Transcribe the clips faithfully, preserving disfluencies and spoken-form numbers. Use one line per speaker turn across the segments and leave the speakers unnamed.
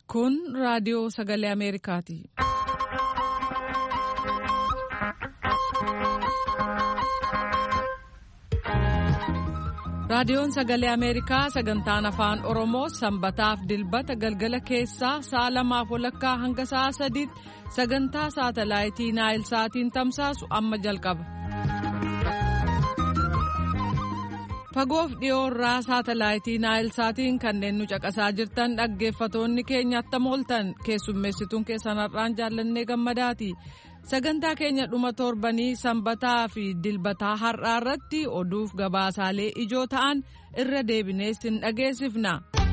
Kun raadiyoo sagalee Ameerikaati. Raadiyoon sagalee Ameerikaa sagantaan afaan Oromoo sanbataaf dilbata galgala keessaa sa'a lamaaf walakkaa hanga sa'a sadiitti sagantaa saatalaayitii Naayil Saatiin tamsaasu amma jalqaba. Fagoof dhiyoorraa saatalaayitii Naayil Saatiin kanneen nu caqasaa jirtan dhaggeeffatoonni keenya attam ooltan keessummeessituun keessanarraan jaallannee gammadaati. Sagantaa keenya dhuma torbanii sanbataa fi dilbataa har'aa irratti oduuf gabaasaalee ijoo ta'an irra deebinee sin dhageessifna.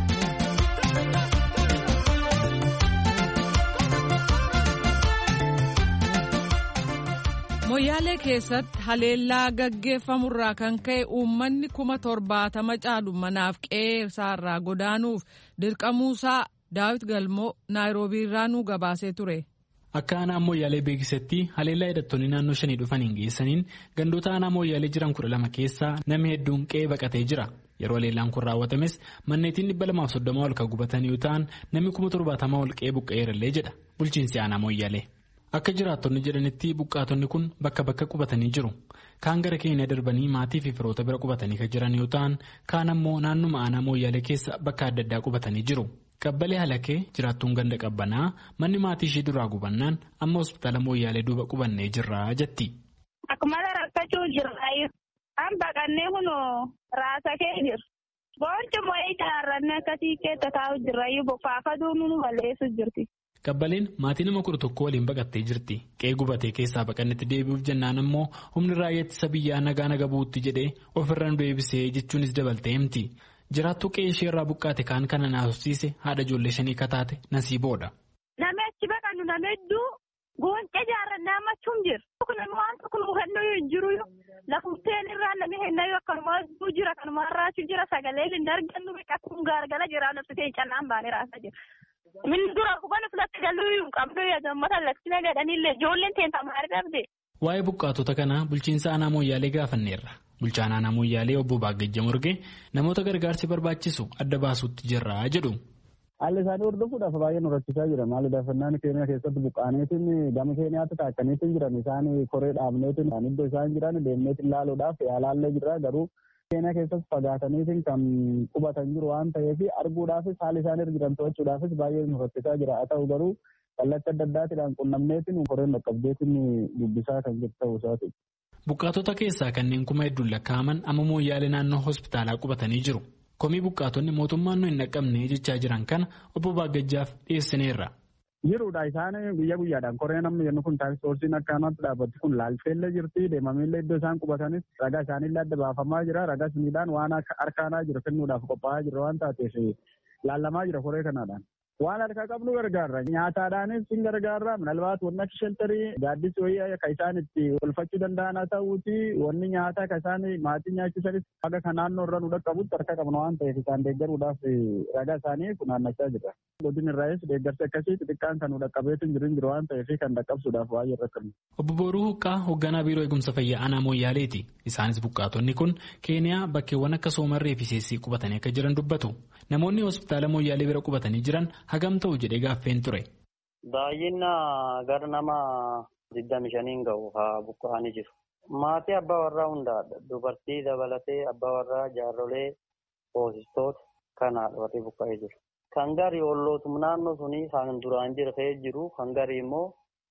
Moyyaalee keessatti haleellaa gaggeeffamurraa kan ka'e uummanni kuma torbaatama caalu manaaf qe'ee isaarraa godaanuuf dirqamuusaa Daawit Galmoo Naayiroobiirraa nu gabaasee ture.
Akka aanaa Moyyaalee beeksisetti haleellaa hidhattoonni naannoo shanii dhufaniin geessaniin gandoota aanaa Moyyaalee jiran kudha lama keessaa namni hedduun qe'ee baqatee jira. Yeroo haleellaan kun raawwatames manneetiin dhibba lamaaf soddoma ol kan gubatan yoo ta'an namni kuma torbaatama ol qe'ee buqqa'eerallee jedha bulchiinsi aanaa Moyyaalee. Akka jiraattonni jedhanitti buqqaatonni kun bakka bakka qubatanii jiru. Kaan gara keenya darbanii maatii fi firoota bira qubatanii kan jiran yoo ta'an kaan ammoo naannuma aanaa Moyyaalee keessa bakka adda addaa qubatanii jiru. Qabbalee halakee jiraattuun ganda qabbanaa manni maatii ishee duraa gubannaan amma hospitaala Moyyaalee duuba qubannee jirra jetti.
Akkuma rakkachuu jirra an baqannee kunoo raasa kee jiru. Boonci moo'ee ijaarrannee akkasii keessa taa'u jirra boffaafaduu nu balleessu jirti.
Qabbaleen maatii nama kudha tokko waliin baqattee jirti. Qe'ee gubatee keessaa baqannetti deebi'uuf jennaan ammoo humni raayyaa ittisa biyyaa nagaa naga buutti jedhee ofirra nu deebisee jechuunis dabaltee himti. Jiraattuu qe'ee ishee irraa buqqaate kaan kana naasofsiise haadha ijoollee shanii kataate nasiiboodha.
Namni achi baqannu nama hedduu goonqee jaarrannaa ammachuun jira. Nama waan tokko nu hennuu hin jiru lafumteen irraa namni hennayu akkanuma jira kanuma irraachuu jira sagalee hin argannu biqiltuun gaargala jira nafsitee cannaan baanee raasaa jira. Min dura kubana filatti galuu hin qabdu yaadammata laksina gadhanillee ijoolleen teentamaa argamte.
Waa'ee buqqaatota kanaa bulchiinsa aanaa Moyyaalee gaafanneerra. Bulchaan aanaa Moyyaalee obbo Baagejja Morgee namoota gargaarsi barbaachisu adda baasuutti jirra jedhu.
Haalli isaanii hordofuudhaaf baay'ee nu rakkisaa jira. Maali daafannaan keenya keessatti buqqaaneetiin gama keenyaatti taakkaniitiin jiran isaan koree dhaabneetiin kan iddoo isaan jiran deemneetiin ilaaluudhaaf yaalaallee jira garuu keenya keessatti fagaataniitiin kan qubatan jiru waan ta'eef arguudhaafis haala isaan irra jiran to'achuudhaafis baay'ee nu rakkisaa jira. Haa ta'u garuu kallattii adda addaatiidhaan qunnamneetiin koreen dhaqqabdeetiin dubbisaa kan jiru ta'uu isaati.
Buqqaatota keessaa kanneen kuma hedduun lakkaa'aman amma Moyyaalee naannoo hospitaalaa qubatanii jiru. Komii buqqaatonni mootummaan nu hin dhaqqabne jechaa jiran kana obbo Baagejjaaf dhiyeessineerra.
Jiruudha isaan guyyaa guyyaadhaan koree namni jennu kun taaksisoorsiin akkanatti dhaabbatti kun laalteellee jirti deemameellee iddoo isaan qubatanis ragaa isaaniillee adda baafamaa jira ragaa suniidhaan waan harkaanaa jiru kennuudhaaf qophaa'aa jira waan taateef laallamaa jira koree kanaadhaan. Waan harkaa qabnu gargaarra nyaataadhaanis hin gargaarra minalbaat wanni akka sheltarii gaaddis wayii kan isaan itti olfachuu danda'an haa ta'uuti wanni nyaataa kan isaan maatii nyaachisanis haga kan naannoo irra nu dhaqqabutti harka qabna waan ta'eef isaan deeggaruudhaaf ragaa isaanii funaannachaa jira. Godin irraayis deeggarsi akkasii xixiqqaan kan nu dhaqqabeetu jiru jiru waan ta'eef kan dhaqqabsuudhaaf baay'ee rakkannu.
Obbo Booruu Huqqaa hoogganaa biiroo eegumsa fayyaa aanaa Moyyaaleeti. Isaanis buqqaatonni kun Keeniyaa bakkeewwan akka Soomarree fi Seessii qubatanii akka jiran dubbatu. Namoonni hospitaala Moyyaalee bira qubatanii jiran hagam ta'u jedhee gaaffeen ture.
Baay'ina gara nama digdami shaniin ga'u haa buqqa'anii jiru. Maatii abbaa warraa hundaadha. Dubartii dabalatee abbaa warraa jaarrolee hoosistoota kanaadha warri buqqa'ee jiru. Kan garii ollootum naannoo sunii kan duraan jira ta'ee jiru kan garii immoo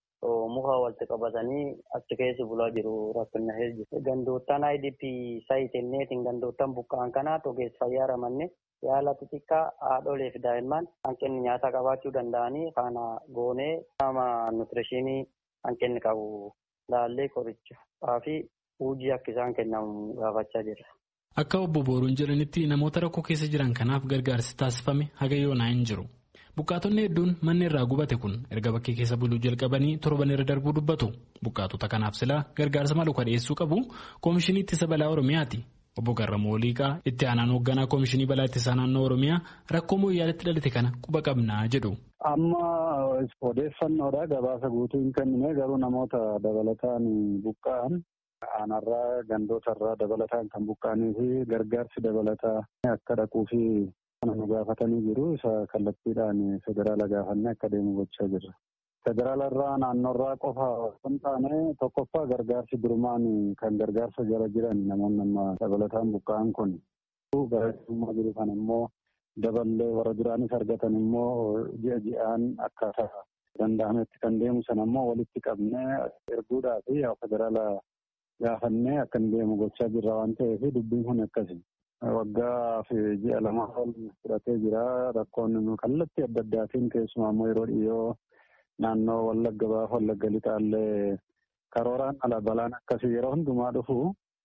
muka walitti qabatanii achi keessa bulaa jiru rakkina jiru. Gandoottan I D P saayitenneetiin gandoottan buqqa'an kanaa ogeessa fayyaa ramanne. Yaala xixiqqaa haadholee fi daa'imman hanqinni nyaataa qabaachuu danda'anii kana goonee nama nuutirishinii hanqinni qabu laallee qorichaa fi hojii akka isaan kennamu gaafachaa jira.
Akka obbo Booruun jedhanitti namoota rakkoo keessa jiran kanaaf gargaarsi taasifame haga yoonaa hin jiru. Buqqaatonni hedduun manni irraa gubate kun erga bakkee keessa buluu jalqabanii torban irra darbuu dubbatu. Buqqaatota kanaaf silaa gargaarsa malu dhiyeessuu qabu Koomishinii Ittisa Balaa Oromiyaati. Obbo Garramuu Liiqaa itti aanaan hoogganaa Koomishinii Balaa Ittisaa Naannoo Oromiyaa rakkoo Moyyaaleetti dhalate kana quba qabnaa jedhu.
Amma odeeffannoodha gabaasa guutuu hin kennine garuu namoota dabalataan buqqa'an aanarraa gandootarraa dabalataan kan buqqa'anii fi gargaarsi dabalataa akka dhaquu fi Kana gaafatanii jiru. Isa kallattiidhaan federaala gaafannee akka deemu gochaa jirra. Federaala irraa naannoorraa qofa kan taane tokkoffaa gargaarsi durumaan kan gargaarsa jala jiran namoonni amma dabalataan buqqa'an kun gargaarummaa jiru kan immoo daballee warra duraanis argatan immoo ji'a ji'aan akkaataa danda'ametti kan deemu sana immoo walitti qabnee erguudhaa fi federaala gaafannee akka deemu gochaa jirra waan ta'eef dubbiin kun akkasi. Waggaa fi ji'a lama ol fudhatee jira. Rakkoon kallattii adda addaatiin keessumaa immoo yeroo dhiyoo naannoo Wallagga Baaf Wallagga Lixaallee karooraan ala balaan akkasii yeroo hundumaa dhufu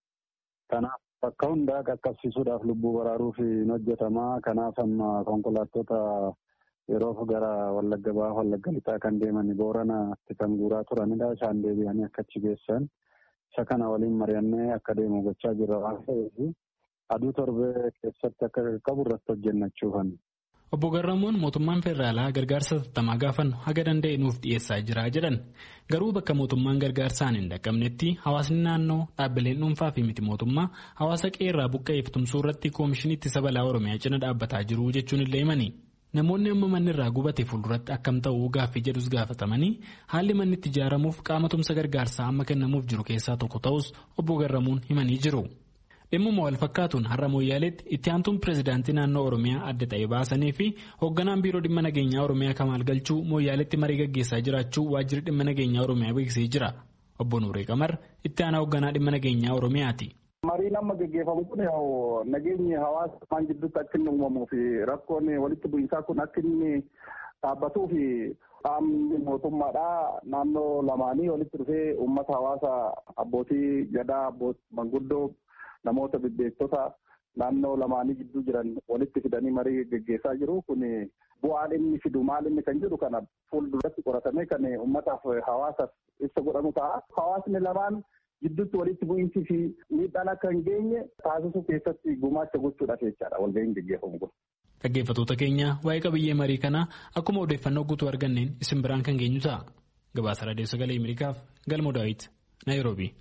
kanaaf bakka hundaa qaqqabsiisuudhaaf lubbuu baraaruuf hin hojjetamaa. Kanaaf amma konkolaattota yeroo gara Wallagga Baaf Wallagga Lixaa kan deeman Booranaatti kan guuraa turanidha. Isaan deebi'anii akka achi geessan isa kana waliin mari'annee akka deemu gochaa jirra waan ta'eef aduu torbee keessatti akka qabu irratti hojjennachuufan.
Obbo Garramuun mootummaan federaalaa gargaarsa tattamaa gaafannu haga danda'e nuuf dhiyeessaa jira jedhan. Garuu bakka mootummaan gargaarsaan hin dhaqqabnetti hawaasni naannoo dhaabbileen dhuunfaa fi miti mootummaa hawaasa qeerraa buqqa'eef tumsuu irratti koomishinii ittisa balaa Oromiyaa cina dhaabbataa jiru jechuun illee himani. Namoonni amma manni irraa gubate fuulduratti akkam ta'uu gaaffii jedhus gaafatamanii haalli manni itti ijaaramuuf qaama tumsa gargaarsaa amma kennamuuf jiru keessaa tokko ta'us Obbo Garramuun himanii jiru. Dhimmuma wal fakkaatuun har'a Mooyyaaleetti itti aantuun pireezidaantii naannoo Oromiyaa adda ta'e baasanii fi hoogganaan biiroo dhimma nageenyaa Oromiyaa Kamaal Galchuu Mooyyaaleetti marii gaggeessaa jiraachuu waajjirri dhimma nageenyaa Oromiyaa beeksisee jira. Obbo Nuuree Qamar itti aanaa hoogganaa dhimma nageenyaa Oromiyaati.
Mariin amma gaggeeffamu kun nageenyi hawaasa gidduutti akka inni uumamuu fi rakkoon walitti bu'iinsaa kun akka inni dhaabbatuu fi qaamni mootummaadhaa naannoo lamaanii walitti dhufee uummata hawaasa abbootii gadaa manguddoo namoota bibbeektota naannoo lamaanii gidduu jiran walitti fidanii marii gaggeessaa jiru. Kun bu'aan inni fidu maal inni kan jedhu kana fuulduratti qoratamee kan uummataaf hawaasaaf ibsa godhamu ta'a. Hawaasni lamaan gidduutti walitti bu'iinsi fi miidhaan akka hin geenye taasisuu keessatti gumaacha gochuudhaaf jechaadha walga'iin gaggeeffamu kun.
Dhaggeeffattoota keenya waa'ee qabiyyee marii kanaa akkuma odeeffannoo guutuu arganneen isin biraan kan geenyu ta'a. Gabaasa Raadiyoo Sagalee Ameerikaaf Galmoo Daawit, Naayiroobii.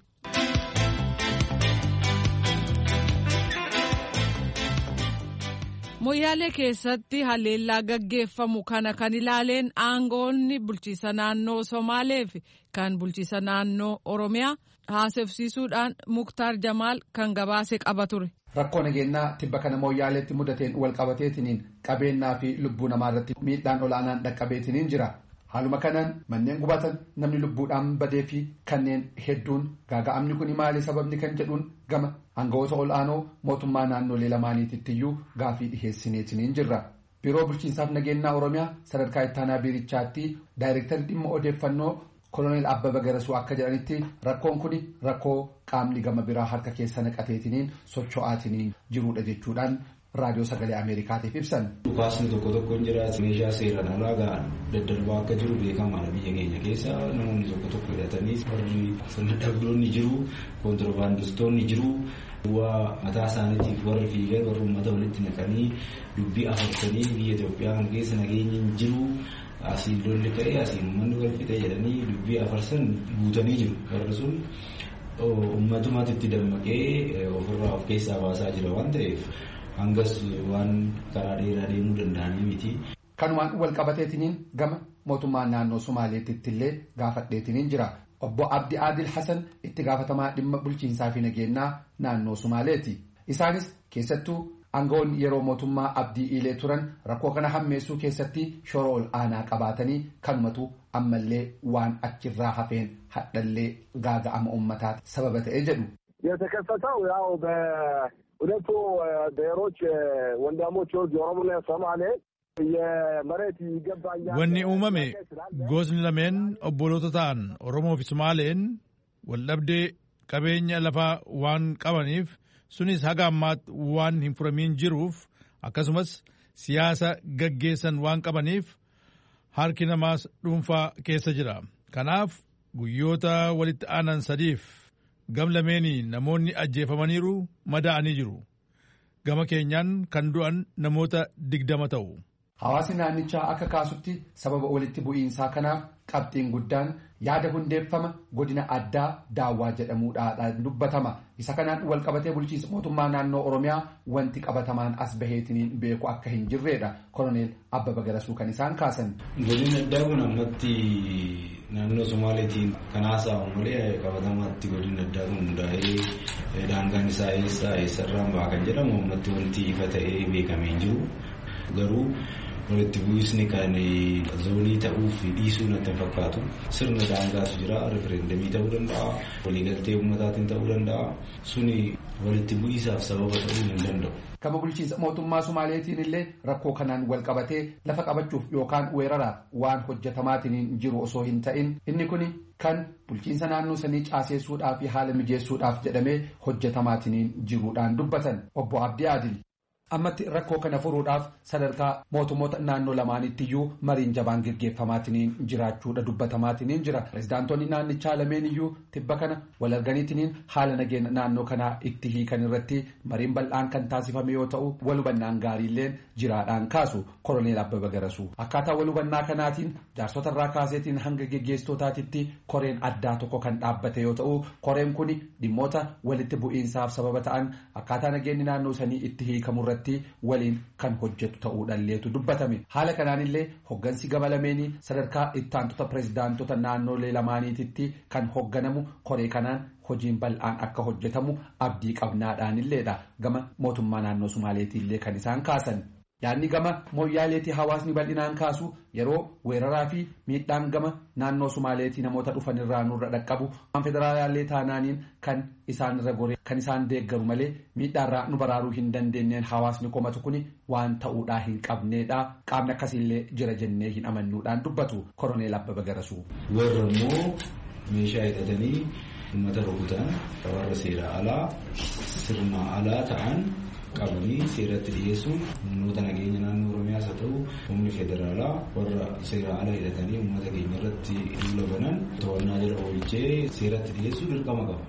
Mooyyaalee keessatti haleellaa gaggeeffamu kana kan ilaaleen aangoonni bulchiisa naannoo Somaalee fi kan bulchiisa naannoo Oromiyaa haasofsiisuudhaan Muktaar Jamaal kan gabaase qaba ture.
Rakkoo nageenyaa tibba kana Mooyyaaleetti mudateen wal qabateetiniin qabeenyaa fi lubbuu namaa irratti miidhaan olaanaan dhaqqabeetiniin jira. Haaluma kanaan manneen gubatan namni lubbuudhaan badee fi kanneen hedduun gaaga'amni kun maali sababni kan jedhuun gama aangawoota ol'aanoo mootummaa naannolee lamaaniitittiyuu gaafii dhiheessineetiniin jirra. Biiroo bulchiinsaaf nageenyaa Oromiyaa sadarkaa ittaanaa biirichaatti daayirektarri dhimma odeeffannoo koloneel Abbaba Garasuu akka jedhanitti rakkoon kun rakkoo qaamni gama biraa harka keessa naqateetiniin socho'aatiniin jirudha jechuudhaan raadiyoo sagalee Ameerikaatiif ibsan.
Dhukaasni tokko tokko hin jiraatu meeshaa seeraan alaa ga'an daddarbaa akka jiru beekamaadha biyya keenya keessa namoonni tokko tokko hidhatanii warri sirna dhabdoonni jiru kontirbaandistoonni jiru waa mataa isaaniitiif warri fiigan warri uummata walitti naqanii dubbii afarsanii biyya Itoophiyaa kan keessa nageenyi hin jiru asiin lolli ka'ee asiin uummanni wal fixee jedhanii dubbii afarsan guutanii jiru warri sun uummatummaatti itti dammaqee ofirraa of keessaa baasaa jira waan ta'eef. Hangas waan karaa dheeraa deemuu danda'anii miti.
Kanumaan wal qabateetiniin gama mootummaa naannoo Somaaleetti illee gaafadheetiniin jira. Obbo Abdi Adil Hassan itti gaafatamaa dhimma bulchiinsaa fi nageenyaa naannoo Somaaleeti. Isaanis keessattuu aangawoonni yeroo mootummaa Abdii Ilee turan rakkoo kana hammeessuu keessatti shoora ol aanaa qabaatanii kanumatu ammallee waan achirraa hafeen hadhallee gaaga'ama uummataa sababa ta'ee jedhu.
የተከሰተው ያው በሁለቱ ብሔሮች ወንድሞች ኦሮሞና ሶማሌ የመሬት ይገባኛል
wanni uumame gosni lameen obboloota ta'an Oromoo fi Somaaleen waldhabdee qabeenya lafaa waan qabaniif sunis haga ammaatti waan hin furamiin jiruuf akkasumas siyaasa gaggeessan waan qabaniif harki namaas dhuunfaa keessa jira. Kanaaf guyyoota walitti aanan sadiif gam lameenii namoonni ajjeefamaniiru madaa'anii jiru. Gama keenyaan kan du'an namoota digdama ta'u.
Hawaasni naannichaa akka kaasutti sababa walitti bu'iinsaa kanaaf qabxiin guddaan yaada hundeeffama godina addaa daawwaa jedhamuudhaan dubbatama. Isa kanaan walqabatee bulchiinsa mootummaa naannoo Oromiyaa wanti qabatamaan as baheetiniin beeku akka hin jirredha. Koloneel Abbaba Garasuu kan isaan kaasan.
Godina addaa kun ammatti naannoo Somaaleetiin kan haasa'amu malee qabatamaatti godina addaa kun hundaa'ee daangaan isaa eessaa eessarraan ba'a kan jedhamu ammatti wanti ifa ta'ee beekamee hin jiru. Garuu walitti bu'isni kan zoonii ta'uu fi dhiisuu natti fakkaatu sirna daangaatu jira refereendamii ta'uu danda'a waliigaltee uummataatiin ta'uu danda'a suni walitti bu'isaaf sababa ta'uu hin danda'u.
Kama bulchiinsa mootummaa Somaaleetiin illee rakkoo kanaan wal qabatee lafa qabachuuf yookaan weeraraaf waan hojjetamaatiin jiru osoo hin ta'in inni kun kan bulchiinsa naannoo sanii caaseessuudhaaf fi haala mijeessuudhaaf jedhamee hojjetamaatiin jiruudhaan dubbatan obbo Abdii Adil. Ammatti rakkoo kana furuudhaaf sadarkaa mootummoota naannoo lamaanitti iyyuu mariin jabaan gaggeeffamaatiin jiraachuudha dubbatamaatiin jira. Pireezidaantoonni naannichaa lameen iyyuu tibba kana wal arganiitiin haala nageenya naannoo kanaa itti hiikan irratti mariin bal'aan kan taasifame yoo ta'u walhubannaan gaariilleen jiraadhaan kaasu Koloneel Abbaba Garasuu. Akkaataa walhubannaa kanaatiin jaarsota irraa kaaseetiin hanga geggeessitootaatitti koreen addaa tokko kan dhaabbate yoo ta'u koreen kun dhimmoota walitti bu'iinsaaf sababa ta'an akkaataa nageenyi naannoo sanii itti hiikamurratti waliin kan hojjetu ta'uudhaalleetu dubbatame. Haala kanaanillee hoggansi gama lameenii sadarkaa ittaantota pireezidaantota naannolee lamaaniititti kan hogganamu koree kanaan hojiin bal'aan akka hojjetamu abdii qabnaadhaanilleedha gama mootummaa naannoo Sumaaleetiillee kan isaan kaasan. Yaadni gama mooyyaaleetii hawaasni bal'inaan kaasu yeroo weeraraa fi miidhaan gama naannoo Sumaaleetii namoota dhufanirraa nurra dhaqqabu waan federaalaallee taanaaniin kan isaan irra goree kan isaan deeggaru malee miidhaarraa nu baraaruu hin dandeenyeen hawaasni komatu kun waan ta'uudhaa hin qabneedha qaamni akkasiillee jira jennee hin amannuudhaan dubbatu Koloneel Abbaba Garasuu.
Warra immoo meeshaa hidhatanii uummata rukutan warra seera alaa sirna alaa ta'an. Qabanii seeratti dhiyeessuun humnoota nageenya naannoo Oromiyaas haa ta'u humni federaalaa warra seera ala hidhatanii uummata keenya irratti duula banan to'annaa jala oolchee seeratti dhiyeessuun dirqama qaba.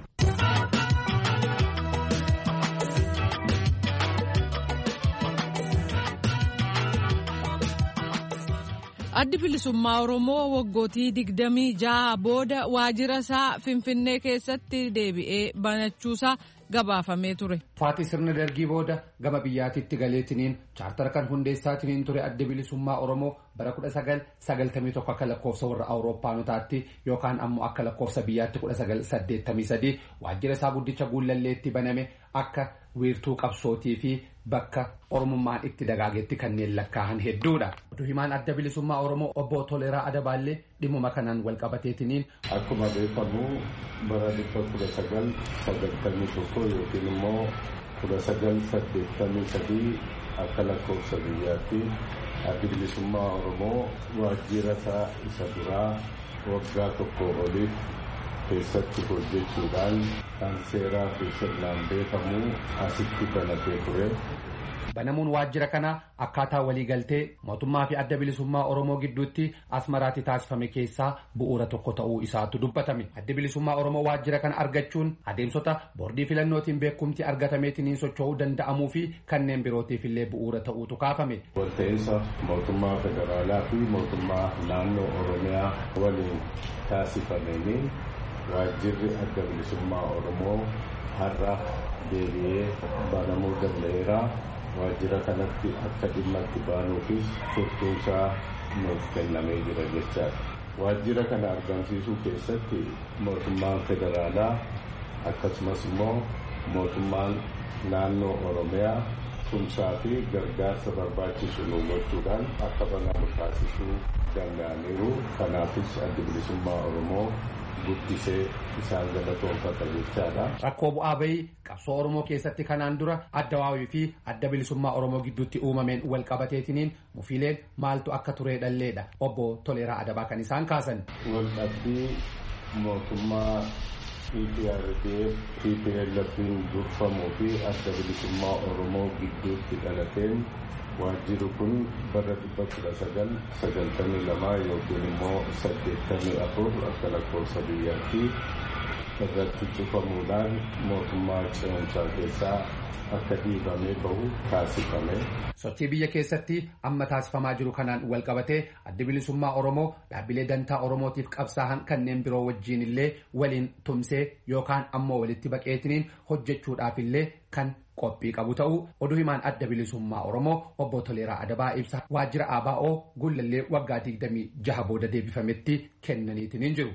Addi bilisummaa Oromoo waggootii digdamii jaha booda waajjira isaa Finfinnee keessatti deebi'ee banachuusaa gabaafamee ture.
Faatii sirna dargii booda gama biyyaatitti galeetiniin chaartara kan hundeessaatiniin ture adda bilisummaa Oromoo bara kudha sagal sagaltamii tokko akka lakkoofsa warra Awuroopaanotaatti yookaan ammoo akka lakkoofsa biyyaatti kudha sagal saddeettamii sadii waajjira isaa guddicha guullalleetti baname akka wiirtuu qabsootii fi bakka Oromummaan itti dagaagetti kanneen lakkaa'an hedduudha. Oduu himaan adda bilisummaa Oromoo obbo Toleeraa Adabaallee dhimmuma kanaan wal qabateetiniin.
Akkuma beekamu bara dhibba kudha sagal sagaltamii tokko yookiin immoo kudha sagal saddeettamii sadii akka lakkoofsa biyyaatti addi bilisummaa Oromoo waajjira isaa isa duraa waggaa tokko oliif keessatti hojjechuudhaan kan seeraa fi sirnaan beekamu asitti banatee ture.
Banamuun waajjira kana akkaataa waliigaltee mootummaa fi adda bilisummaa Oromoo gidduutti Asmaraatti taasifame keessaa bu'uura tokko ta'uu isaatu dubbatame. Adda bilisummaa Oromoo waajjira kana argachuun adeemsota boordii filannootiin beekumti argatameetiniin socho'uu danda'amuu fi kanneen birootiif illee bu'uura ta'uutu kaafame.
Walta'iinsa mootummaa federaalaa fi mootummaa naannoo Oromiyaa waliin taasifameen waajjirri adda bilisummaa Oromoo har'a deebi'ee banamuu danda'eera. Waajjira kanatti akka dhimma itti baanuufis furtuunsaa nuuf kennamee jira jechaadha. Waajjira kana argamsiisuu keessatti mootummaan federaalaa akkasumas immoo mootummaan naannoo Oromiyaa tumsaa fi gargaarsa barbaachisu nu gochuudhaan akka banamu taasisuu danda'aniiru. Kanaafis adda bilisummaa Oromoo guddisee isaan galatoomfata jechaadha.
Rakkoo bu'aa bahii qabsoo Oromoo keessatti kanaan dura adda waawii fi adda bilisummaa Oromoo gidduutti uumameen wal qabateetiniin mufiileen maaltu akka turee dhalleedha. Obbo Toleeraa Adabaa kan isaan kaasan.
Wal dhabbii mootummaa E P R D F T P L F'n durfamuu fi adda bilisummaa Oromoo gidduutti dhalateen waajjirri kun bara dhibba kudha sagal sagaltamii lamaa yookiin immoo saddeettamii afur akka lakkoofsa biyyaatti irratti cufamuudhaan mootummaa ce'umsaa keessaa akka dhiibamee bahu taasifame.
Sochii biyya keessatti amma taasifamaa jiru kanaan wal qabatee adda bilisummaa Oromoo dhaabbilee dantaa Oromootiif qabsaa'an kanneen biroo wajjin illee waliin tumsee yookaan ammoo walitti baqeetiniin hojjechuudhaaf illee kan qophii qabu ta'uu oduu himaan adda bilisummaa Oromoo obbo Toleeraa Adabaa ibsa waajjira A B O gullallee waggaa digdamii jaha booda deebifametti kennaniitiin jiru.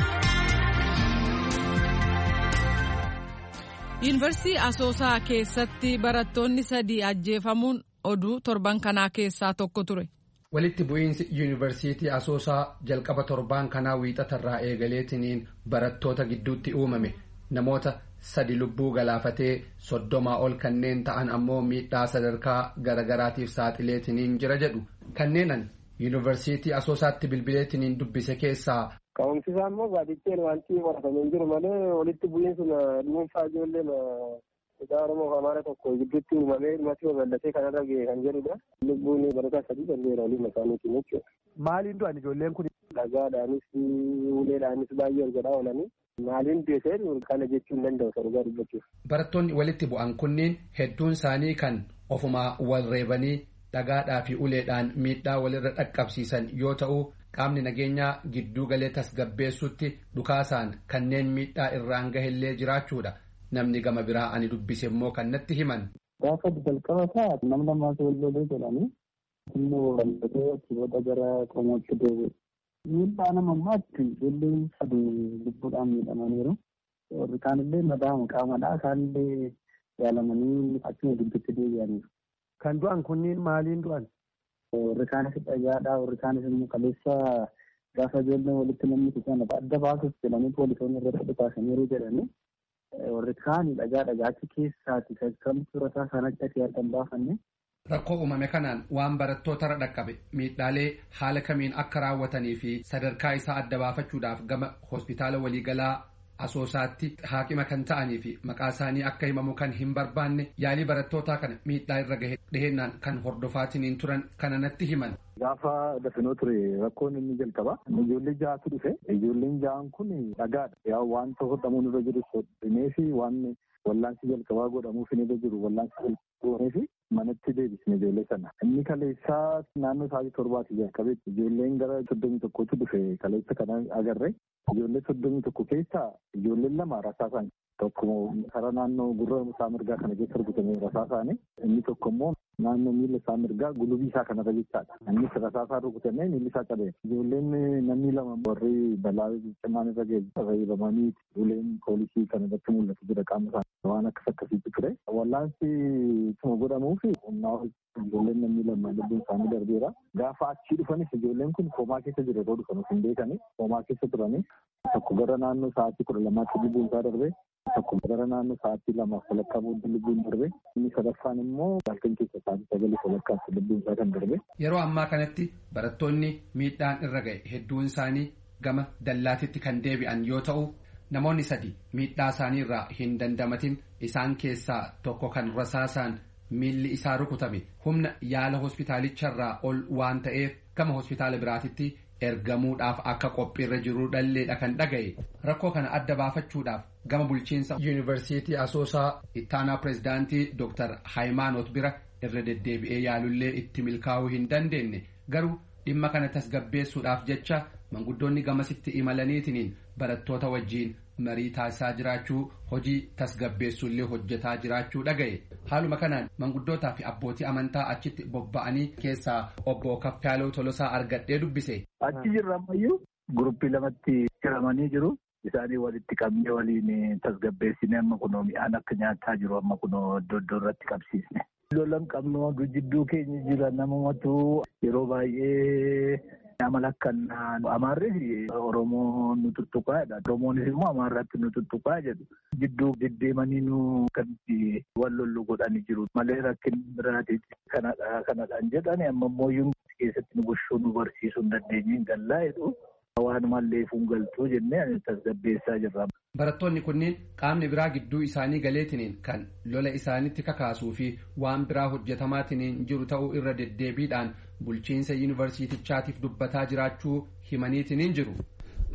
Yuunivarsiitii Asoosaa keessatti barattoonni sadii ajjeefamuun oduu torban kanaa keessaa tokko ture.
Walitti bu'iinsi Yuunivarsiitii Asoosaa jalqaba torban kanaa wiixatarraa eegaleetiniin barattoota gidduutti uumame namoota sadi lubbuu galaafatee soddomaa ol kanneen ta'an ammoo miidhaa sadarkaa garagaraatiif saaxileetiniin jira jedhu kanneenan Yuunivarsiitii Asoosaatti bilbileetiniin dubbise keessaa.
Ka'umsi isaa immoo baadiyyaa wanti qoratamee hin jiru malee walitti bu'iinsi dhuunfaa ijoollee Itoophiyaa Oromoo fi Amaara tokko gidduutti uumamee dhumatti babal'atee kanarra ga'e kan jedhudha. Lubbuun barataa sadii danda'eera waliin isaaniitiin jechuudha.
Maaliin du'an ijoolleen kun?
Dhagaadhaanis uleedhaanis baay'ee argadaa oolanii maaliin deesee kana jechuu hin danda'u sarugaa dubbachuuf.
Barattoonni walitti bu'an kunniin hedduun isaanii kan ofumaa wal reebanii dhagaadhaa fi uleedhaan miidhaa walirra dhaqqabsiisan yoo ta'u. Qaamni nageenyaa gidduu galee tasgabbeessutti dhukaasaan kanneen miidhaa irraan gahellee jiraachuudha. Namni gama biraa ani dubbise immoo kan natti himan.
Gaafa jalqaba isaa nama lamaatu wal lolee jedhanii immoo walbatee kiboota gara qomootti deebi'e. Miidhaa nama ammaatti ijoolleen sadii lubbuudhaan miidhamaniiru. Warri kaanillee madaa'ama qaamadhaa isaanillee yaalamanii achuma gidduutti deebi'aniiru.
Kan du'an kunniin maaliin du'an?
Warri kaanis dhagaadhaa warri kaanis immoo kaleessa gaafa ijoolleen walitti namni sana adda baasuuf jedhanii poolisoonni irratti dhukaasaniiru jedhanii warri kaan dhagaa dhagaachi keessaati kan suurataa sanatti ati argan baafanne.
Rakkoo uumame kanaan waan barattootarra dhaqqabe miidhaalee haala kamiin akka raawwatanii fi sadarkaa isaa adda baafachuudhaaf gama hospitaala waliigalaa Asoosaatti haakima kan ta'anii fi maqaa isaanii akka himamu kan hin barbaanne yaalii barattootaa kana miidhaa irra gahe dhihennaan kan hordofaatiniin turan kana natti himan.
Gaafa dafinoo ture rakkoon inni jalqaba ijoollee ja'atu dhufe ijoolleen ja'an kun dhagaadha yaa wanta hodhamuun irra jiru hodhamee fi waan wallaansi jalqabaa godhamuuf inni irra jiru wallaansi goonee fi manatti deebisne ijoollee sana. Inni kaleessaa naannoo sa'aatii torbaatti jalqabeetti ijoolleen gara soddomii tokkotti dhufe kaleessa kana agarre ijoollee soddomii tokko keessaa ijoolleen lama rasaasaan tokko karaa naannoo gurra isaa mirgaa kana keessa rukutame rasaasaani inni tokko immoo naannoo miila isaa mirgaa gulubii isaa kanarra jechaadha. Innis rasaasaan rukutamee miilli isaa cabee ijoolleen namni lama warri balaa cimaan irra ga'e reebamanii uleen poolisii kan irratti mul'atu jira qaama isaanii waan akkas akkasiitti ture. Wallaansi tuma godhamuuf humnaa ijoolleen namni lama lubbuun isaanii darbeera. Gaafa achii dhufanis ijoolleen kun koomaa keessa jira yeroo dhufan hin beekani koomaa keessa turanii tokko gara naannoo sa'aatii kudha lamaatti lubbuun isaa darbee tokko gara naannoo sa'aatii lamaaf walakkaa booddee lubbuun darbee inni sadaffaan immoo halkan keessa sa'aatii sagalii walakkaatti lubbuun isaa kan darbe.
Yeroo ammaa kanatti barattoonni miidhaan irra ga'e hedduun isaanii gama dallaatitti kan deebi'an yoo ta'u namoonni sadi miidhaa isaanii irraa hin dandamatin isaan keessaa tokko kan rasaasaan miilli isaa rukutame humna yaala hospitaalicharraa ol waan ta'eef gama hospitaala biraatitti ergamuudhaaf akka qophiirra jiru dhalleedha kan dhaga'e rakkoo kana adda baafachuudhaaf gama bulchiinsa yuunivarsiitii Asoosaa ittaanaa pireezidaantii Dooktar Hayimaanoot bira irra deddeebi'ee yaalullee itti milkaa'uu hin dandeenye garuu dhimma kana tasgabbeessuudhaaf jecha manguddoonni gamasitti imalaniitiniin barattoota wajjiin marii taasisaa jiraachuu hojii tasgabbeessullee hojjetaa jiraachuu dhaga'e haaluma kanaan manguddootaa fi abbootii amantaa achitti bobba'anii keessaa obbo Kaffaaloo Tolosaa argadhee dubbise.
Achi jirra ammayyuu guruppii lamatti hiramanii jiru. Isaanii walitti qabnee waliin tasgabbeessine amma kunoo mi'aan akka nyaataa jiru amma kunoo iddoo iddoo irratti qabsiisne. Lolan qabnu jidduu keenya jira namumatu yeroo baay'ee amala akkanaa Amaarri Oromoo nu tuttuqaadha. Oromoonis immoo Amaarratti nu tuttuqaa jedhu. Jidduu deddeemanii nu kanatti wal lollu godhanii jiru. Malee rakkin biraati kanadha kanadhaan jedhani amma immoo yuunivarsiitii keessatti nu gochuu nu barsiisuu hin dandeenye gallaa jedhu. Waan mallee fuungaltuu jennee tasgabbeessaa jirra.
Barattoonni kunneen qaamni biraa gidduu isaanii galeetiniin kan lola isaanitti kakaasuu fi waan biraa hojjetamaatiniin jiru ta'uu irra deddeebiidhaan bulchiinsa yuunivarsiitichaatiif dubbataa jiraachuu himaniitiniin jiru.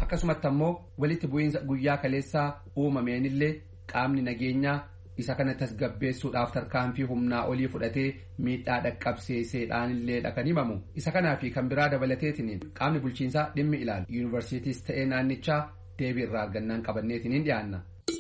akkasumatti ammoo walitti bu'iinsa guyyaa kaleessaa uumameenillee qaamni nageenyaa isa kana tasgabbeessuudhaaf tarkaanfii humnaa olii fudhatee miidhaa dhaqqabsiiseedhaanillee kan himamu isa kanaa fi kan biraa dabalateetiin qaamni bulchiinsaa dhimmi ilaalu yuunivarsiitiis ta'ee naannichaa deebii irraa argannaan qabanneetiin dhiyaanna.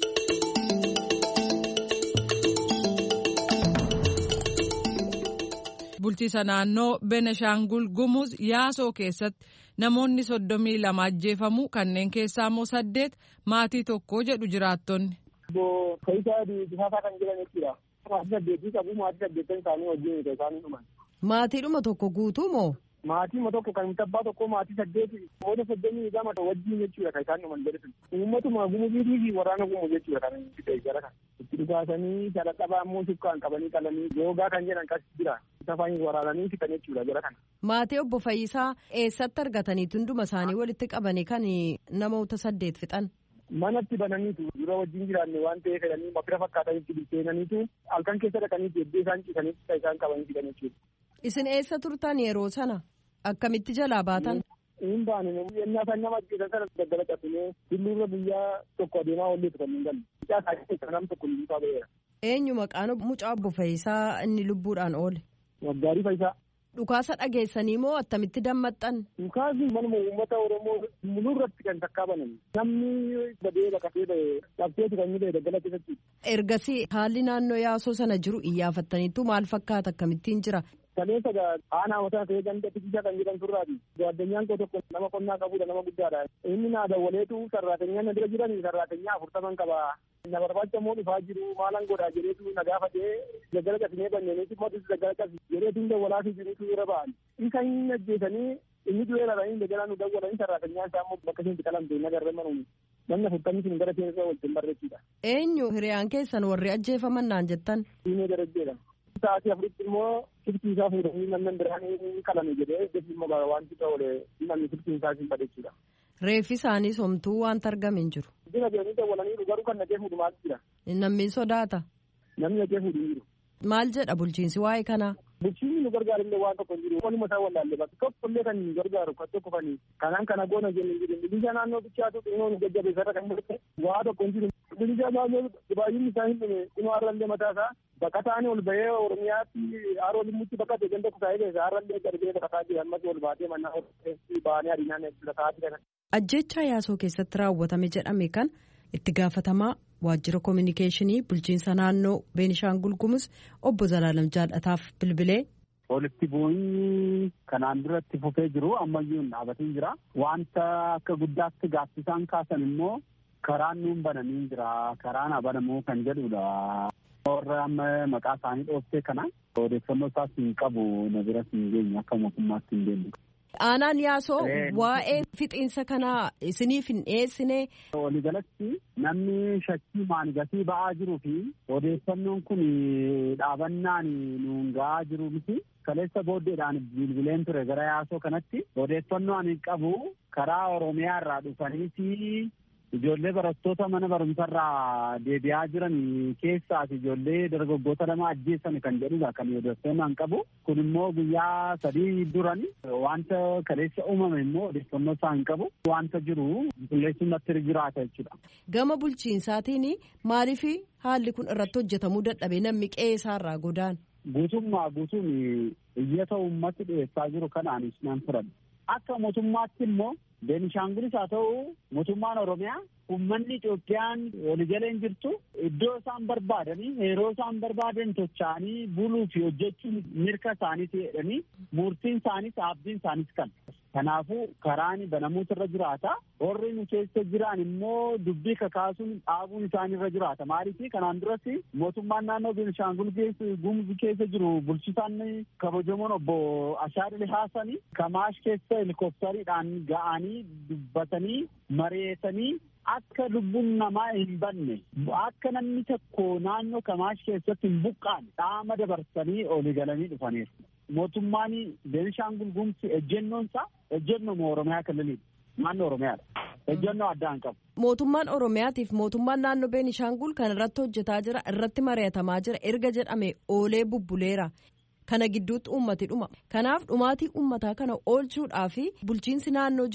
Bulchiisa naannoo Beneshaangul Gumuz Yaasoo keessatti namoonni soddomii lama ajjeefamu kanneen keessaa immoo saddeet maatii tokko jedhu jiraattonni.
Obbo Faayisaa Disaasaa kan jedhan jechuudha. Maatii saddeetii qabu maatii saddeettan isaanii wajjin isaanii dhuman.
Maatiidhuma tokko guutuu moo?
Maatii tokko kan tabbaa tokko maatii saddeeti namoota soddomii lama wajjin jechuudha kan isaan dhuman jedhan. Uummatuma Gumuziitii fi waraana Gumuz jechuudha kan itti ta'e jara kan. Itti dhugaasanii shalaqqabaa immoo sukkaan qabanii qalanii googaa kan jedhan kas jira. Safaan waraananii fitan jechuudha jara kan.
Maatii obbo Fayyisaa eessatti argatanii hunduma isaanii walitti qabanii kan namoota saddeet fixan?
Manatti bananiitu dura wajjin jiraanne waan ta'eef fedhanii mafira fakkaatanitti bilcheenaniitu halkan keessa dhaqaniitu eddee isaan ciisanitti isaan qabanii fidan jechuudha.
Isin eessa turtan yeroo sana? Akkamitti jalaa baatan?
Hin baane yennaa isaan nama ajjeesan sana daggala cabsinee tulluurra guyyaa tokko adeemaa olleetu kan hin galle. Mucaa isaa nam tokko lubbuu ba'eera.
Eenyu maqaan mucaa obbo Fayyisaa inni lubbuudhaan oole?
Waggaarii Fayyisaa.
Dhukaasa dhageessanii moo attamitti dammaxxan?
Dhukaasni manuma uummata Oromoo mul'urratti kan takkaa banan. Namni badee baqatee ba'e dhabdeetu kan midhee daggala keessatti.
Ergasii haalli naannoo Yaasoo sana jiru iyyaafattaniitu maal fakkaata akkamittiin jira?
Kaleessa aanaa mataa ta'ee ganda tikichaa kan jedhan turraati. Addunyaan koo tokko nama qonnaa qabudha nama guddaadha. Inni naa dawwaleetu sarraatenyaa na bira jiranii sarraatenyaa afurtaman qaba. Na barbaacha moo dhufaa jiru maalan godhaa jedheetu na gaafatee daggala cabsinee banneeniiti mootis daggala cabsi jedheetu dawwalaafii jirutu irra ba'an. Isa hin ajjeesanii inni du'ee dhabanii daggala nu dawwalanii sarraatenyaa isaa immoo bakka isheen qalamte hin agarre manuun. Namni afurtamni sun gara seensa wajjin barreessudha.
Eenyu hiriyaan keessan warri ajjeefaman naan jettan?
Diinee darajjeedha. Sa'aatii afuritti immoo sirtii isaa fuudhanii namni biraan hin qalame jedhee deebii immoo wanti ta'e namni sirtii isaa hin badheessudha.
Reeffi isaanii somtuu wanta argame hin jiru.
Dina jedhanii dawwalanii garuu kan nagee fuudhu maal jira?
Namni sodaata.
Namni nagee fuudhu hin jiru.
Maal jedha bulchiinsi waa'ee kanaa?
Bulchiinsi nu gargaarullee waan tokko hin jiru. Waluma isaa wallaalle bakka tokkollee kan nu gargaaru kan tokko kan kanaan kana goona jennu hin jiru. Bilisa naannoo bichaatu xinnoo nu jajjabeessarra kan jiru waa tokko hin jiru. Bilisa naannoo baay'inni isaa hin dhume xinnoo har'allee mataa isaa baqataan ol bahee Oromiyaatti haroo limmutti baqate ganda kutaa eegeessa har'allee garbee baqataa jira ammas ol baatee mannaa baanee adiinaan baqataa jira.
Ajjechaa Yaasoo keessatti raawwatame jedhame kan itti gaafatamaa waajjira koominikeeshinii bulchiinsa naannoo Beenishaangul Gumuz obbo Zalaalam Jaallataaf bilbilee.
Walitti bu'iinsi kanaan duratti fufee jiru ammayyuu dhaabatiin jira. Wanta akka guddaatti gaaffisaan kaasan immoo karaan nuun bananii jira. Karaan banamuu kan jedhudha. Warra amma maqaa isaanii dhooftee kana odeeffannoo isaas hin qabu na biras hin geenye akka mootummaatti hin geenye.
Aanaan Yaasoo waa'ee fixiinsa kanaa isiniif hin dhiyeessine.
Waliigalatti namni shakkii maangatii ba'aa jiruu fi odeeffannoon kun dhaabannaan nuun ga'aa jiru miti. Kaleessa booddeedhaan bilbileen ture gara Yaasoo kanatti odeeffannoo ani qabu karaa Oromiyaa irraa dhufaniiti. Ijoollee barattoota mana barumsarraa deebi'aa jiran keessaas ijoollee dargaggoota lama ajjeessan kan jedhudha kan odeeffannoo qabu. Kun immoo guyyaa sadii duran wanta kaleessa uumame immoo odeeffannoo isaa hin qabu. Wanta jiru qulqulleessuun natti jiraata jechuudha.
Gama bulchiinsaatiin maaliif haalli kun irratti hojjetamuu dadhabe namni qe'ee isaarraa godaan?
Guutummaa guutuun iyyata uummati dhiyeessaa jiru kanaanis nan fudhadha. Akka mootummaatti immoo Beenishaangulis haa ta'u mootummaan Oromiyaa uummanni Itoophiyaan waliigaleen jirtu iddoo isaan barbaadanii yeroo isaan barbaadan tocha'anii buluu fi hojjechuun mirga isaaniiti jedhanii murtiin isaaniis abdiin isaaniis kan. Kanaafuu karaan banamuutu irra jiraata. Warri nu keessa jiran immoo dubbii kakaasuun dhaabuun isaanii irra jiraata. Maaliif kanaan duratti mootummaan naannoo Beenishaangul Gumuz keessa jiru bulchisaan kabajamoon obbo Ashaadil Haasani Kamaash keessa helikooftariidhaan ga'anii dubbatanii mareetanii akka lubbuun namaa hin banne akka namni tokko naannoo Kamaash keessatti hin buqqaane dhaama dabarsanii olii galanii dhufaniiru. Mootummaan Beenishaangul Gumuz ejjennoon isaa ejjennoo Oromiyaa kalaliidha. Naannoo Oromiyaadha. Ejjennoo addaa hin qabu.
Mootummaan Oromiyaatiif mootummaan naannoo Beenishaangul kan irratti hojjetaa jira irratti mari'atamaa jira erga jedhame oolee bubbuleera. Kana gidduutti uummati dhuma. Kanaaf dhumaatii uummataa kana oolchuudhaaf bulchiinsi naannoo jiru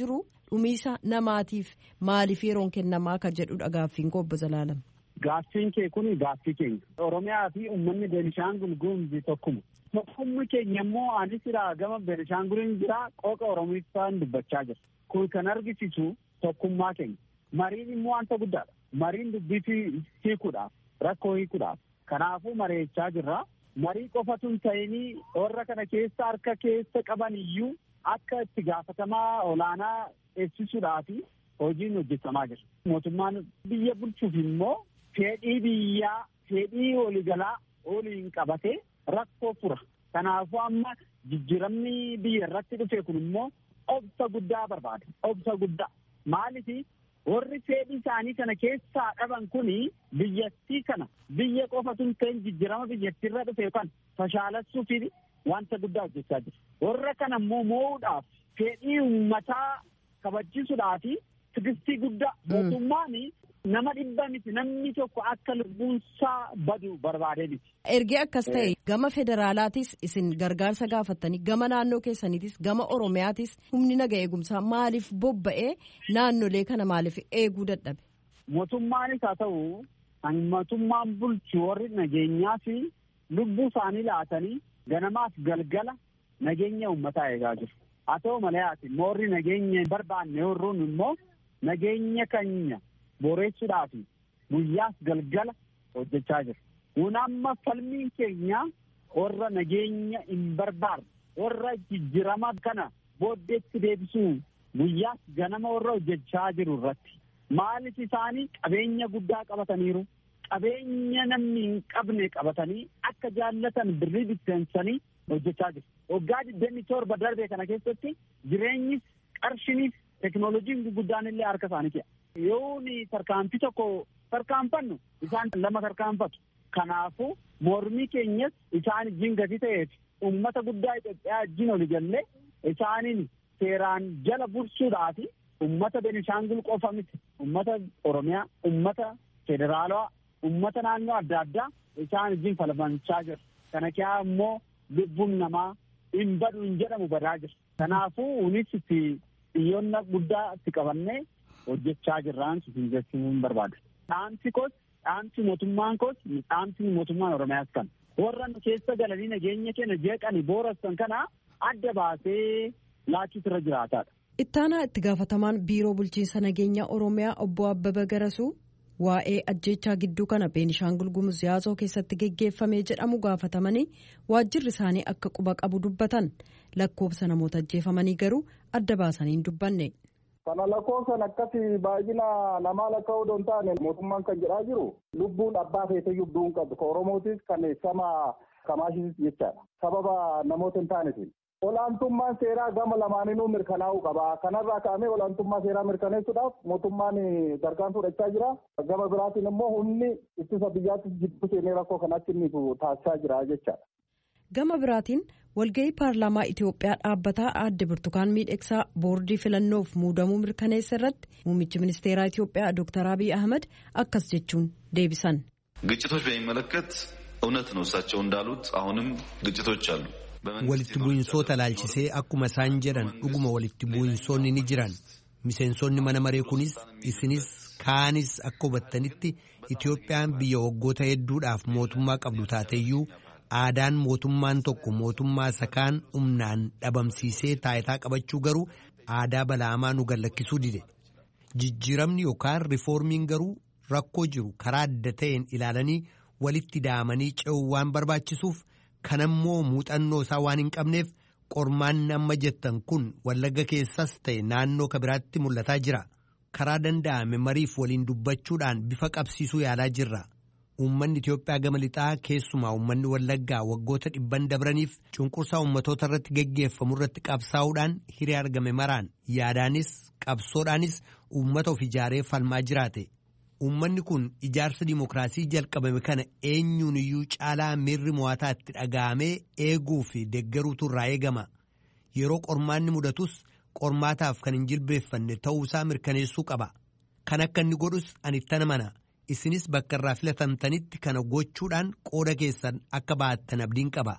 dhumiisa namaatiif maaliif yeroon kennamaa kan jedhudha gaaffiin koo obbo Zalaalam.
Gaaffiin kee kun gaaffii keenya. Oromiyaa fi uummanni Beenishaangul Gumuz tokkuma. Tokkumni keenya immoo anis irraa gama Beenishaanguliin jira qooqa Oromiifaan dubbachaa jira. Kun kan argisiisu tokkummaa keenya. Mariin immoo wanta guddaadha. Mariin dubbii hiikuudhaaf rakkoo hiikuudhaaf. Kanaafuu mari'achaa jirra. Marii qofatu hin ta'inii warra kana keessa harka keessa qaban iyyuu akka itti gaafatamaa olaanaa eegsisuudhaaf hojiin hojjetamaa jira. Mootummaan biyya bulchuuf immoo fedhii biyyaa, fedhii waliigalaa waliin qabatee rakkoo fura. Kanaafuu amma jijjiiramni biyya irratti dhufe kun immoo obsa guddaa barbaada. Obsa guddaa. Maaliif warri fedhii isaanii kana keessaa dhaban kuni biyyattii kana biyya qofatu hin ta'in jijjiirama biyyattiirra dhufe kan fashaalessuuf wanta guddaa hojjechaa jira. Warra kana immoo moo'uudhaaf fedhii uummataa kabachiisuudhaaf tigistii guddaa mootummaan nama dhibba miti namni tokko akka lubbuunsaa badu barbaadee miti.
Ergee akkas ta'e gama federaalaatis isin gargaarsa gaafattanii gama naannoo keessaniitis gama Oromiyaatis humni naga eegumsaa maaliif bobba'ee naannolee kana maaliif eeguu dadhabe?
Mootummaanis haa ta'u kan mootummaan bulchu warri nageenyaa fi lubbuu isaanii laatanii ganamaaf galgala nageenya uummataa eegaa jiru. Haa ta'u malee ati warri nageenya barbaanne warroon immoo nageenya keenya boreessuudhaaf guyyaas galgala hojjechaa jiru. Kun amma falmiin keenya warra nageenya hin barbaanne warra jijjiirama kana booddeetti deebisuu guyyaas ganama warra hojjechaa jiru irratti. Maaliif isaanii qabeenya guddaa qabataniiru. Qabeenya namni hin qabne qabatanii akka jaallatan birrii bitteensanii hojjechaa jiru. Waggaa digdamii torba darbe kana keessatti jireenyis qarshinis teknooloojiin guguddaan illee harka isaanii keessa. Yoo ni tarkaanfii tokko tarkaanfannu isaan lama tarkaanfatu. Kanaafuu mormii keenyas isaan wajjin gadi ta'eef uummata guddaa Itoophiyaa wajjin oli jallee isaaniin seeraan jala bulchuudhaaf uummata Beenishaangul qofa miti. Uummata Oromiyaa, uummata federaalaa, uummata naannoo adda addaa isaan wajjin falmachaa jiru. Kana keessaa immoo lubbuun namaa hin badu hin jedhamu badaa jira. Kanaafuu unis itti xiyyoonna guddaa itti qabannee hojjechaa jirraan siin jechuun barbaada. Dhaamsi koos, dhaamsi mootummaan koos, dhaamsi mootummaan Oromiyaas kan. Warra keessa galanii nageenya keenya jeeqanii boorassan kana adda baasee laachuutu irra jiraataadha.
Ittaanaa itti gaafatamaan biiroo bulchiinsa nageenya Oromiyaa obbo Abbaba Garasuu waa'ee ajjeechaa gidduu kana Beenishaangul Gumuz yaasoo keessatti geggeeffamee jedhamu gaafatamanii waajjirri isaanii akka quba qabu dubbatan lakkoofsa namoota ajjeefamanii garuu adda baasanii hin dubbanne.
Kana lakkoofsan akkasii baay'ina namaa lakkaa'uu doon taane mootummaan kan jedhaa jiru lubbuun abbaa feeteyyuu duun qabdu ka Oromootis kan sama kamaashis jechaadha. Sababa namoota hin taanetiin. Olaantummaan seeraa gama lamaaniinuu mirkanaa'uu qaba. Kanarraa ka'amee olaantummaa seeraa mirkaneessuudhaaf mootummaan gargaan fudhachaa jira. Gama biraatiin immoo humni ittisa biyyaattis jidduu seenee rakkoo kanatti inni taasisaa jira jechaadha.
Gama biraatiin walgahii paarlaamaa Itoophiyaa dhaabbataa aadde Burtukaan Miidhagsaa boordii filannoof muudamuu mirkaneessa irratti muummichi ministeeraa Itoophiyaa Dooktar Abiy Ahmed akkas jechuun deebisan.
ግጭቶች በሚመለከት እውነት ነው እሳቸው እንዳሉት አሁንም ግጭቶች አሉ።
walitti bu'insoota laalchisee akkuma isaan jedhan dhuguma walitti bu'insoonni ni jiran miseensonni mana maree kunis isinis kaanis akka hubattanitti Itoophiyaan biyya waggoota hedduudhaaf mootummaa qabdu taateyyuu aadaan mootummaan tokko mootummaa sakaan humnaan dhabamsiisee taayitaa qabachuu garuu aadaa balaamaa nu gallakkisuu dide jijjiiramni yookaan rifoormiin garuu rakkoo jiru karaa adda ta'een ilaalanii walitti daamanii ce'uu waan barbaachisuuf. Kanammoo muuxannoo isaa waan hin qabneef qormaanni amma jettan kun Wallagga keessas ta'e naannoo kabiraatti mul'ataa jira. Karaa danda'ame mariif waliin dubbachuudhaan bifa qabsiisuu yaalaa jirra. Uummanni Itoophiyaa gama lixaa keessumaa uummanni Wallaggaa waggoota dhibban dabraniif cunqursaa uummatoota irratti geggeeffamu irratti qabsaa'uudhaan hiree argame maraan yaadaanis qabsoodhaanis uummata of ijaaree falmaa jiraate. Uummanni kun ijaarsa dimookiraasii jalqabame kana eenyuun iyyuu caalaa miirri mo'ataa itti dhaga'amee eeguu fi deeggaruutu irraa eegama. Yeroo qormaanni mudatus qormaataaf kan hin jilbeeffanne ta'uusaa mirkaneessuu qaba. Kan akka inni godhus ani itti amana. Isinis bakka irraa filatamtanitti kana gochuudhaan qooda keessan akka baattan abdiin qaba.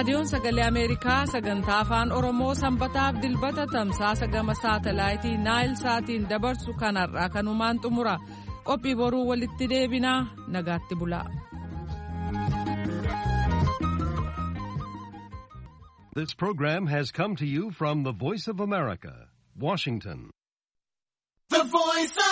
raadiyoon sagalee ameerikaa sagantaa afaan oromoo sanbataaf dilbata tamsaasa gama saatalaayitii naayil saatiin dabarsu kanarraa kanumaan xumura qophii boruu walitti deebinaa nagaatti bulaa.
This program has come to you from the Voice of America, Washington. The Voice of